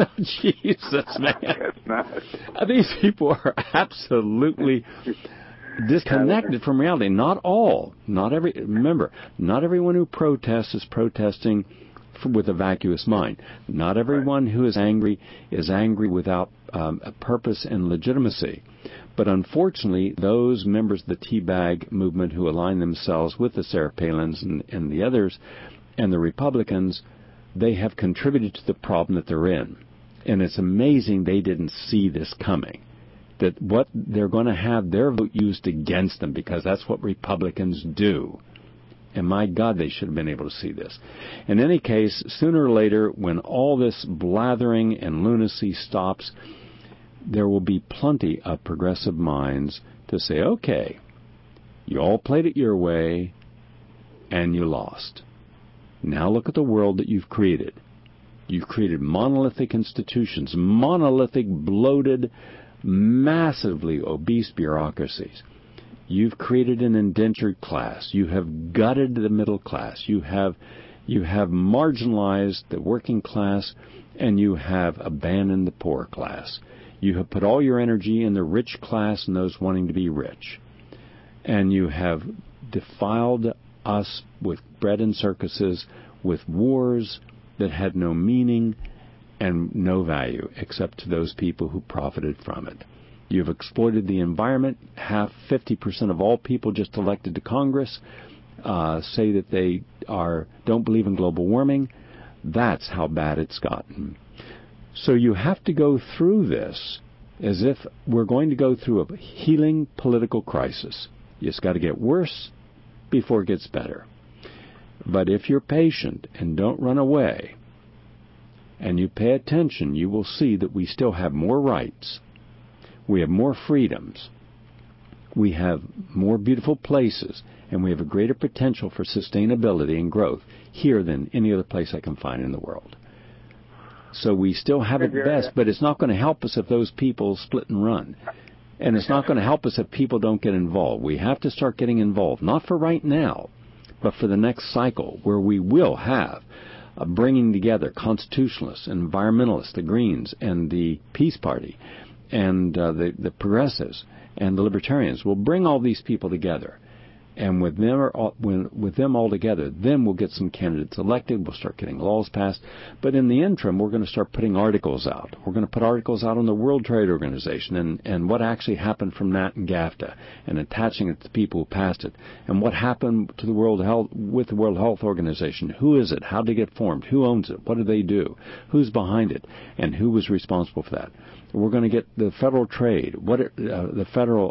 Jesus, man. These people are absolutely disconnected from reality. Not all. Remember, not everyone who protests is protesting with a vacuous mind. Not everyone who is angry without a purpose and legitimacy. But unfortunately, those members of the Teabag movement who align themselves with the Sarah Palins and the others and the Republicans, they have contributed to the problem that they're in. And it's amazing they didn't see this coming. That what they're going to have their vote used against them, because that's what Republicans do. And my God, they should have been able to see this. In any case, sooner or later, when all this blathering and lunacy stops, there will be plenty of progressive minds to say, okay, you all played it your way, and you lost. Now look at the world that you've created. You've created monolithic institutions, monolithic, bloated, massively obese bureaucracies. You've created an indentured class. You have gutted the middle class. You have marginalized the working class, and you have abandoned the poor class. You have put all your energy in the rich class and those wanting to be rich. And you have defiled us with bread and circuses, with wars that had no meaning and no value except to those people who profited from it. You've exploited the environment. 50% of all people just elected to Congress say that they don't believe in global warming. That's how bad it's gotten. So you have to go through this as if we're going to go through a healing political crisis. It's got to get worse before it gets better. But if you're patient and don't run away, and you pay attention, you will see that we still have more rights. We have more freedoms. We have more beautiful places, and we have a greater potential for sustainability and growth here than any other place I can find in the world. So we still have it best, but it's not going to help us if those people split and run. And it's not going to help us if people don't get involved. We have to start getting involved, not for right now, but for the next cycle, where we will have a bringing together constitutionalists, environmentalists, the Greens, and the Peace Party, and the progressives, and the libertarians. We'll bring all these people together. And with them all together, then we'll get some candidates elected. We'll start getting laws passed. But in the interim, we're going to start putting articles out. We're going to put articles out on the World Trade Organization and what actually happened from that and GAFTA, and attaching it to the people who passed it. And what happened to the World Health Organization. Who is it? How did it get formed? Who owns it? What do they do? Who's behind it? And who was responsible for that? We're going to get the Federal Trade, the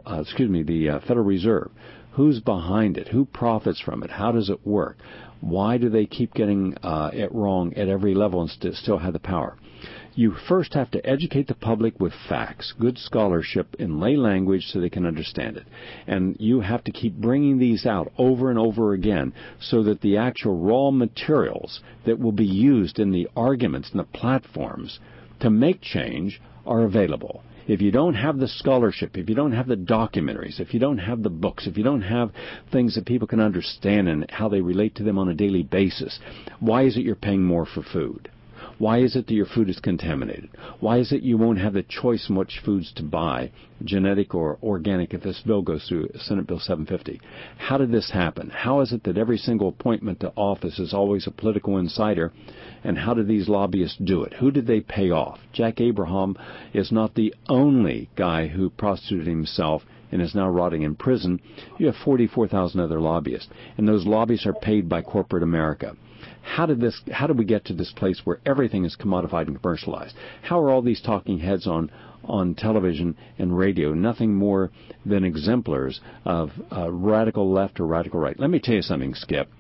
Federal Reserve. Who's behind it? Who profits from it? How does it work? Why do they keep getting it wrong at every level and still have the power? You first have to educate the public with facts, good scholarship in lay language so they can understand it. And you have to keep bringing these out over and over again so that the actual raw materials that will be used in the arguments and the platforms to make change are available. If you don't have the scholarship, if you don't have the documentaries, if you don't have the books, if you don't have things that people can understand and how they relate to them on a daily basis, why is it you're paying more for food? Why is it that your food is contaminated? Why is it you won't have the choice in which foods to buy, genetic or organic, if this bill goes through, Senate Bill 750? How did this happen? How is it that every single appointment to office is always a political insider? And how did these lobbyists do it? Who did they pay off? Jack Abraham is not the only guy who prostituted himself and is now rotting in prison. You have 44,000 other lobbyists, and those lobbyists are paid by corporate America. How did we get to this place where everything is commodified and commercialized? How are all these talking heads on television and radio nothing more than exemplars of radical left or radical right? Let me tell you something, Skip.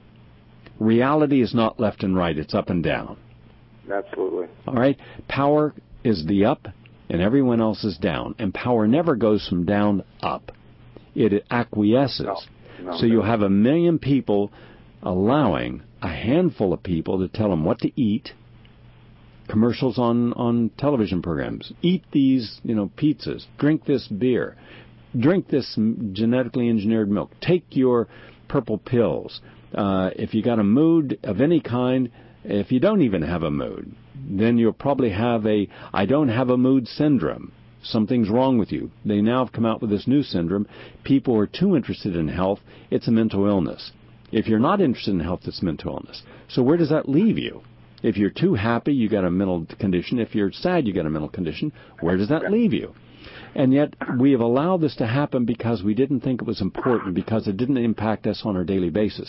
Reality is not left and right, it's up and down. Absolutely. All right? Power is the up and everyone else is down. And power never goes from down up. It acquiesces. No, so you'll have 1 million people allowing a handful of people to tell them what to eat. Commercials on television programs. Eat these, pizzas. Drink this beer. Drink this genetically engineered milk. Take your purple pills. If you got a mood of any kind, if you don't even have a mood, then you'll probably have I don't have a mood syndrome. Something's wrong with you. They now have come out with this new syndrome. People are too interested in health. It's a mental illness. If you're not interested in health, it's mental illness. So where does that leave you? If you're too happy, you got a mental condition. If you're sad, you got a mental condition. Where does that leave you? And yet we have allowed this to happen because we didn't think it was important, because it didn't impact us on our daily basis.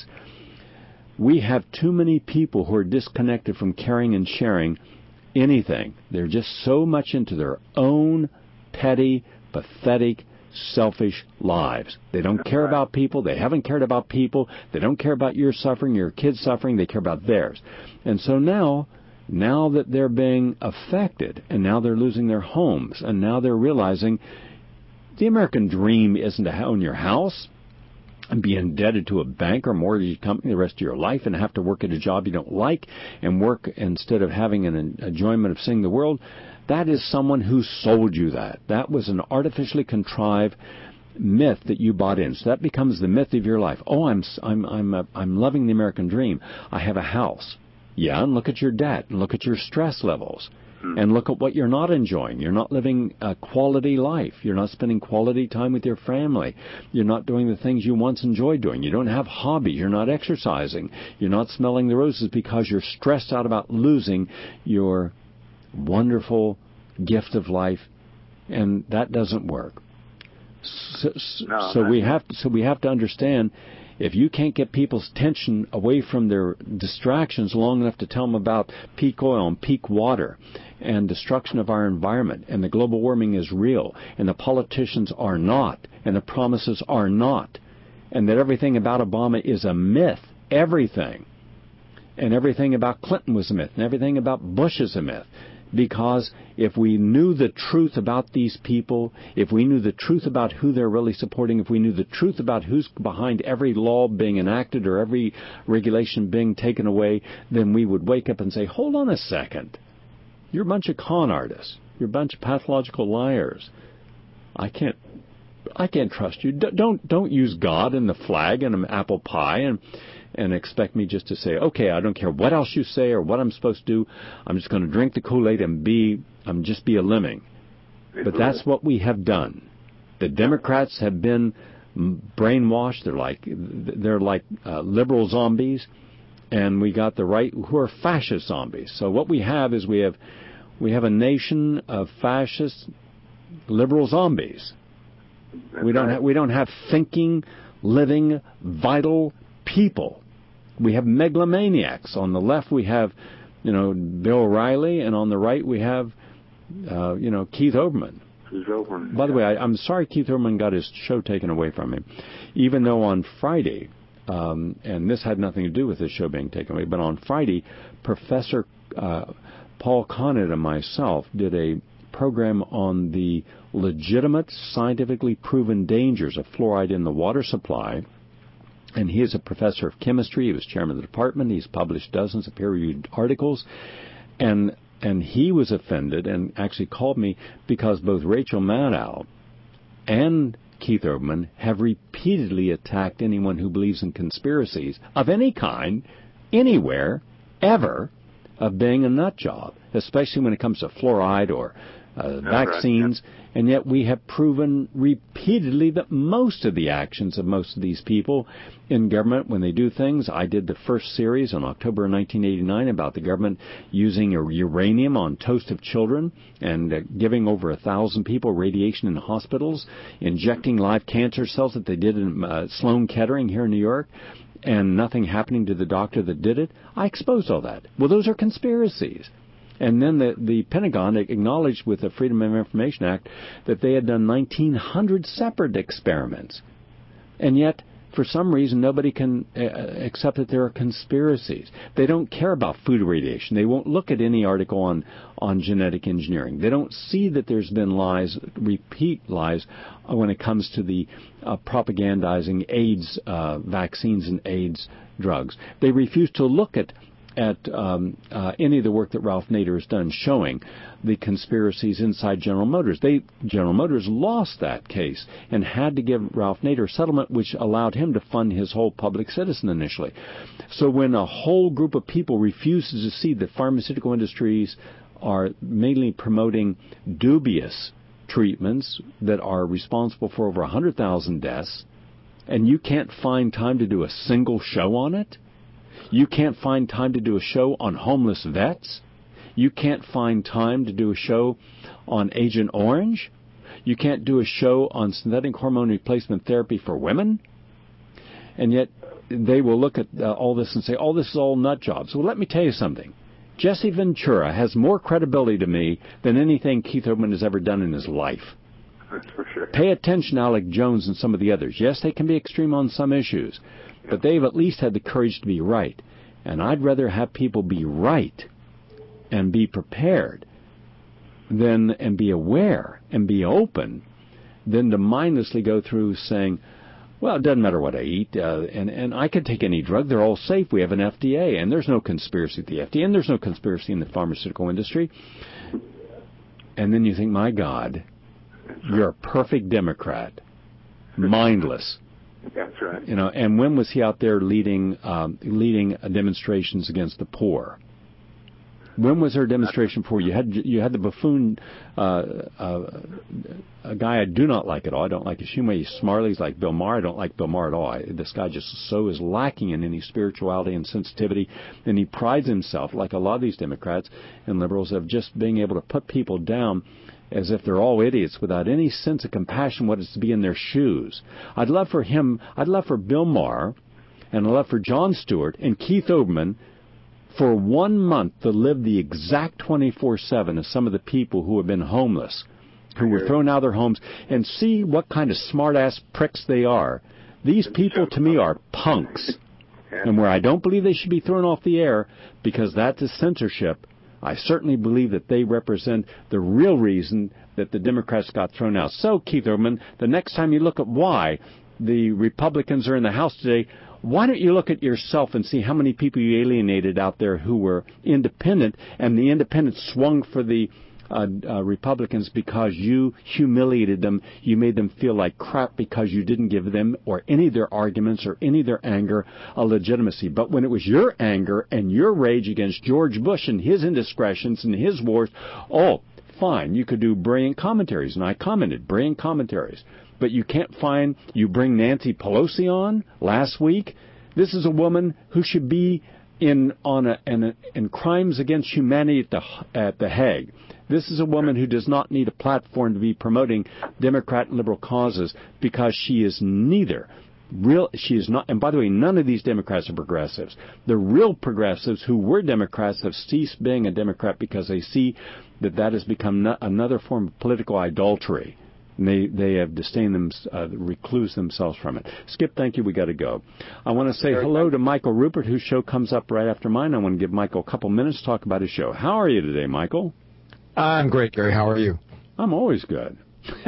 We have too many people who are disconnected from caring and sharing anything. They're just so much into their own petty, pathetic, selfish lives. They don't care about people. They haven't cared about people. They don't care about your suffering, your kids' suffering. They care about theirs. And so now that they're being affected, and now they're losing their homes, and now they're realizing the American dream isn't to own your house and be indebted to a bank or mortgage company the rest of your life and have to work at a job you don't like and work instead of having an enjoyment of seeing the world. That is someone who sold you that. That was an artificially contrived myth that you bought in. So that becomes the myth of your life. Oh, I'm loving the American dream. I have a house. Yeah, and look at your debt, and look at your stress levels, and look at what you're not enjoying. You're not living a quality life. You're not spending quality time with your family. You're not doing the things you once enjoyed doing. You don't have hobbies. You're not exercising. You're not smelling the roses because you're stressed out about losing your wonderful gift of life, and that doesn't work. So we have to understand, if you can't get people's attention away from their distractions long enough to tell them about peak oil and peak water and destruction of our environment, and the global warming is real, and the politicians are not, and the promises are not, and that everything about Obama is a myth, everything, and everything about Clinton was a myth, and everything about Bush is a myth. Because if we knew the truth about these people, if we knew the truth about who they're really supporting, if we knew the truth about who's behind every law being enacted or every regulation being taken away, then we would wake up and say, hold on a second. You're a bunch of con artists. You're a bunch of pathological liars. I can't trust you. Don't use God and the flag and an apple pie and expect me just to say, okay, I don't care what else you say or what I'm supposed to do. I'm just going to drink the Kool-Aid and just be a lemming. But that's what we have done. The Democrats have been brainwashed. They're like liberal zombies, and we got the right who are fascist zombies. So what we have is we have a nation of fascist liberal zombies. We don't have thinking, living, vital people. We have megalomaniacs. On the left we have, Bill O'Reilly, and on the right we have, Keith Olbermann. By the way, I'm sorry Keith Olbermann got his show taken away from him, even though on Friday, and this had nothing to do with his show being taken away, but on Friday, Professor Paul Conant and myself did a program on the legitimate, scientifically proven dangers of fluoride in the water supply. And he is a professor of chemistry. He was chairman of the department. He's published dozens of peer-reviewed articles. And he was offended and actually called me because both Rachel Maddow and Keith Olbermann have repeatedly attacked anyone who believes in conspiracies of any kind, anywhere, ever, of being a nut job, especially when it comes to fluoride or vaccines. Right, yeah. And yet we have proven repeatedly that most of the actions of most of these people in government, when they do things, I did the first series in October 1989 about the government using uranium on toast of children and giving over 1,000 people radiation in hospitals, injecting live cancer cells that they did in Sloan Kettering here in New York, and nothing happening to the doctor that did it. I exposed all that. Well, those are conspiracies. And then the Pentagon acknowledged with the Freedom of Information Act that they had done 1,900 separate experiments. And yet, for some reason, nobody can accept that there are conspiracies. They don't care about food radiation. They won't look at any article on genetic engineering. They don't see that there's been lies, repeat lies, when it comes to the propagandizing AIDS vaccines and AIDS drugs. They refuse to look at any of the work that Ralph Nader has done showing the conspiracies inside General Motors. General Motors lost that case and had to give Ralph Nader a settlement which allowed him to fund his whole public citizen initially. So when a whole group of people refuses to see that pharmaceutical industries are mainly promoting dubious treatments that are responsible for over 100,000 deaths, and you can't find time to do a single show on it, you can't find time to do a show on homeless vets. You can't find time to do a show on Agent Orange. You can't do a show on synthetic hormone replacement therapy for women. And yet they will look at all this and say, oh, this is all nut jobs. Well, let me tell you something. Jesse Ventura has more credibility to me than anything Keith Olbermann has ever done in his life. That's for sure. Pay attention to Alec Jones and some of the others. Yes, they can be extreme on some issues, but they've at least had the courage to be right. And I'd rather have people be right and be prepared and be aware and be open than to mindlessly go through saying, well, it doesn't matter what I eat, and I could take any drug. They're all safe. We have an FDA, and there's no conspiracy at the FDA, and there's no conspiracy in the pharmaceutical industry. And then you think, my God, you're a perfect Democrat, mindless. That's right. You know, and when was he out there leading demonstrations against the poor? When was there a demonstration for? You had the buffoon, a guy I do not like at all. I don't like Shumway Smarley. He's like Bill Maher. I don't like Bill Maher at all. This guy just so is lacking in any spirituality and sensitivity, and he prides himself, like a lot of these Democrats and liberals, of just being able to put people down as if they're all idiots without any sense of compassion what it's to be in their shoes. I'd love for Bill Maher, and I'd love for Jon Stewart and Keith Olbermann for 1 month to live the exact 24/7 of some of the people who have been homeless, who were thrown out of their homes, and see what kind of smart-ass pricks they are. These people, to me, are punks. And where I don't believe they should be thrown off the air, because that is censorship, I certainly believe that they represent the real reason that the Democrats got thrown out. So, Keith Olbermann, the next time you look at why the Republicans are in the House today, why don't you look at yourself and see how many people you alienated out there who were independent, and the independents swung for the Republicans because you humiliated them. You made them feel like crap because you didn't give them or any of their arguments or any of their anger a legitimacy. But when it was your anger and your rage against George Bush and his indiscretions and his wars, oh, fine, you could do brilliant commentaries. And I commented, brilliant commentaries. But you can't find, you bring Nancy Pelosi on last week. This is a woman who should be in crimes against humanity at the Hague. This is a woman who does not need a platform to be promoting Democrat and liberal causes, because she is neither. She is not, and by the way, none of these Democrats are progressives. The real progressives who were Democrats have ceased being a Democrat because they see that has become another form of political idolatry. And they have disdained recluse themselves from it. Skip, thank you. We got to go. I want to say hello to Michael Rupert, whose show comes up right after mine. I want to give Michael a couple minutes to talk about his show. How are you today, Michael? I'm great, Gary. How are you? I'm always good.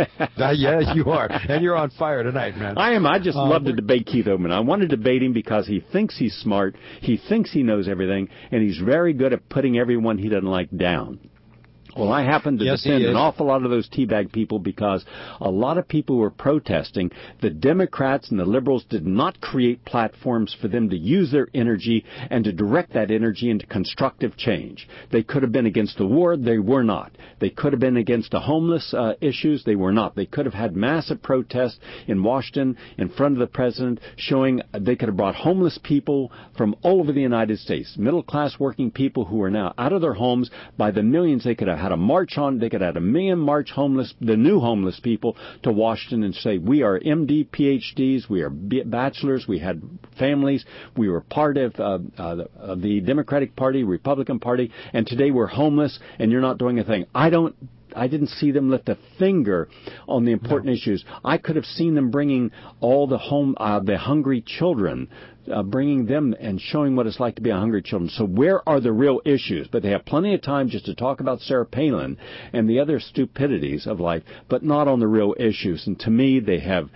Yes, you are. And you're on fire tonight, man. I am. I just love to debate Keith Olbermann. I want to debate him because he thinks he's smart, he thinks he knows everything, and he's very good at putting everyone he doesn't like down. Well, I happen to Yes, defend he is. an awful lot of those teabag people because a lot of people were protesting. The Democrats and the liberals did not create platforms for them to use their energy and to direct that energy into constructive change. They could have been against the war. They were not. They could have been against the homeless issues. They were not. They could have had massive protests in Washington in front of the president showing they could have brought homeless people from all over the United States, middle-class working people who are now out of their homes by the millions. They could have had a march on. They could have had a million march homeless, the new homeless people, to Washington and say, we are MD, PhDs, we are bachelors, we had families, we were part of the Democratic Party, Republican Party, and today we're homeless, and you're not doing a thing. I didn't see them lift a finger on the important issues. I could have seen them bringing all the hungry children, bringing them and showing what it's like to be a hungry children. So where are the real issues? But they have plenty of time just to talk about Sarah Palin and the other stupidities of life, but not on the real issues. And to me, they have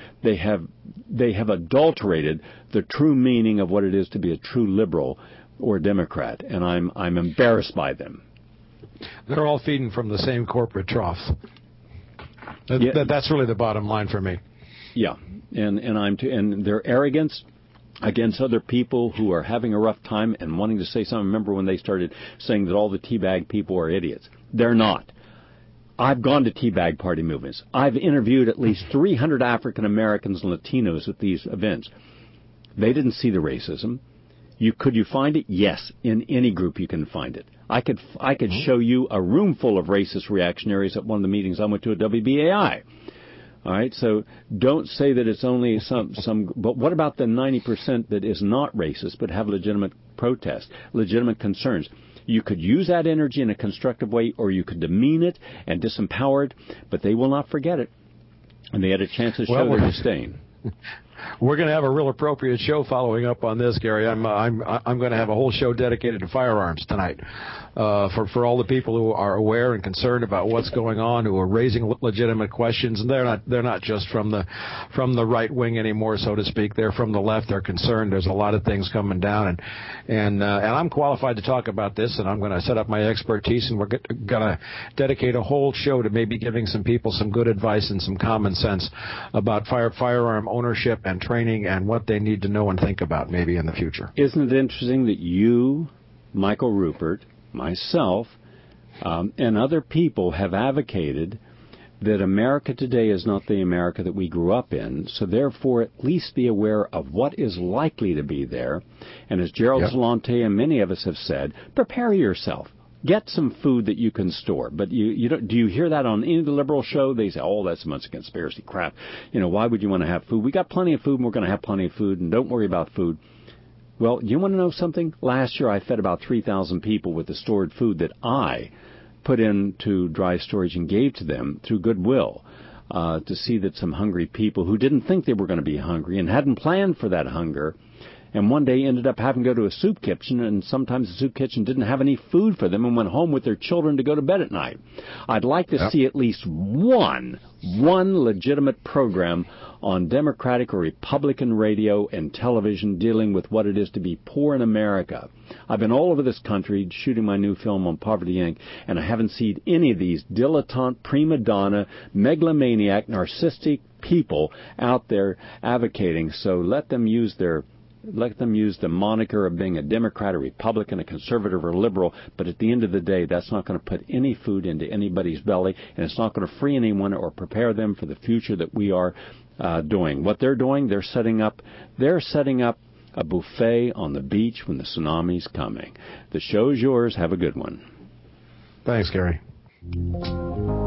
adulterated the true meaning of what it is to be a true liberal or Democrat, and I'm embarrassed by them. They're all feeding from the same corporate trough. That's really the bottom line for me. Yeah, and their arrogance against other people who are having a rough time and wanting to say something. Remember when they started saying that all the teabag people are idiots? They're not. I've gone to teabag party movements. I've interviewed at least 300 African Americans and Latinos at these events. They didn't see the racism. Could you find it? Yes, in any group you can find it. I could show you a room full of racist reactionaries at one of the meetings I went to at WBAI. All right, so don't say that it's only some. But what about the 90% that is not racist but have legitimate protest, legitimate concerns? You could use that energy in a constructive way, or you could demean it and disempower it. But they will not forget it, and they had a chance to show their disdain. We're going to have a real appropriate show following up on this, Gary. I'm going to have a whole show dedicated to firearms tonight, for all the people who are aware and concerned about what's going on, who are raising legitimate questions, and they're not just from the right wing anymore, so to speak. They're from the left. They're concerned. There's a lot of things coming down, and I'm qualified to talk about this, and I'm going to set up my expertise, and we're going to dedicate a whole show to maybe giving some people some good advice and some common sense about firearm ownership and training and what they need to know and think about maybe in the future. Isn't it interesting that you, Michael Rupert, myself, and other people have advocated that America today is not the America that we grew up in, so therefore at least be aware of what is likely to be there. And as Gerald Celente and many of us have said, prepare yourself. Get some food that you can store. But you don't, do you hear that on any of the liberal show? They say, oh, that's a bunch of conspiracy crap. Why would you want to have food? We got plenty of food, and we're going to have plenty of food, and don't worry about food. Well, you want to know something? Last year I fed about 3,000 people with the stored food that I put into dry storage and gave to them through Goodwill, to see that some hungry people who didn't think they were going to be hungry and hadn't planned for that hunger, and one day ended up having to go to a soup kitchen, and sometimes the soup kitchen didn't have any food for them and went home with their children to go to bed at night. I'd like to see at least one legitimate program on Democratic or Republican radio and television dealing with what it is to be poor in America. I've been all over this country shooting my new film on Poverty Inc., and I haven't seen any of these dilettante, prima donna, megalomaniac, narcissistic people out there advocating. So let them use the moniker of being a Democrat, a Republican, a conservative, or a liberal, but at the end of the day, that's not going to put any food into anybody's belly, and it's not going to free anyone or prepare them for the future that we are doing. What they're doing, they're setting up a buffet on the beach when the tsunami's coming. The show's yours. Have a good one. Thanks, Gary.